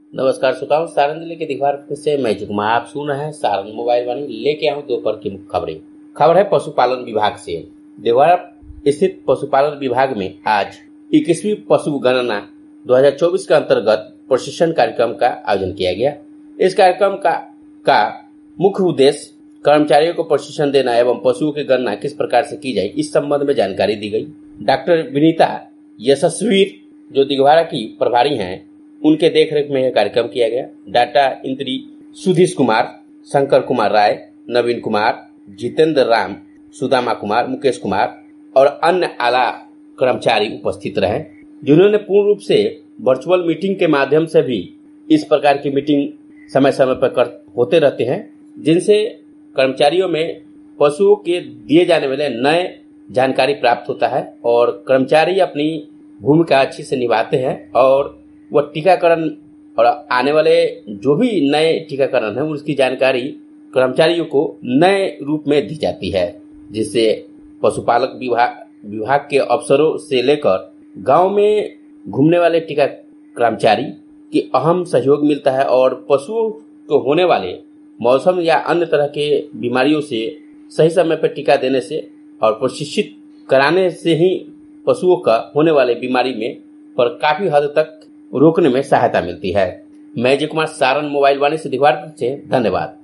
नमस्कार श्रोताओं, सारण जिले के दिघवार से मैं कुमार आप सुन रहे हैं सारण मोबाइल वाणी। लेके आऊँ दोपहर की मुख्य खबरें। खबर है पशुपालन विभाग से। दिघवार स्थित पशुपालन विभाग में आज 21वीं पशु गणना 2024 के अंतर्गत प्रशिक्षण कार्यक्रम का आयोजन किया गया। इस कार्यक्रम का मुख्य उद्देश्य कर्मचारियों को प्रशिक्षण देना एवं पशुओं की गणना किस प्रकार से की जाए, इस संबंध में जानकारी दी गई। डॉक्टर विनीता यशस्वीर जो दिघवारा की प्रभारी हैं, उनके देखरेख में यह कार्यक्रम किया गया। डाटा एंट्री सुधीश कुमार, शंकर कुमार राय, नवीन कुमार, जितेंद्र राम, सुदामा कुमार, मुकेश कुमार और अन्य आला कर्मचारी उपस्थित रहे, जिन्होंने पूर्ण रूप से वर्चुअल मीटिंग के माध्यम से भी इस प्रकार की मीटिंग समय समय पर होते रहते हैं, जिनसे कर्मचारियों में पशुओं के दिए जाने वाले नए जानकारी प्राप्त होता है और कर्मचारी अपनी भूमिका अच्छी से निभाते हैं और वह टीकाकरण और आने वाले जो भी नए टीकाकरण है उसकी जानकारी कर्मचारियों को नए रूप में दी जाती है, जिससे पशुपालक विभाग के अफसरों से लेकर गांव में घूमने वाले टीका कर्मचारी की अहम सहयोग मिलता है और पशुओं को होने वाले मौसम या अन्य तरह के बीमारियों से सही समय पर टीका देने से और प्रशिक्षित कराने से ही पशुओं का होने वाले बीमारी में पर काफी हद तक रोकने में सहायता मिलती है। मैं कुमार, सारण मोबाइल वाणी से दिघवार से, धन्यवाद।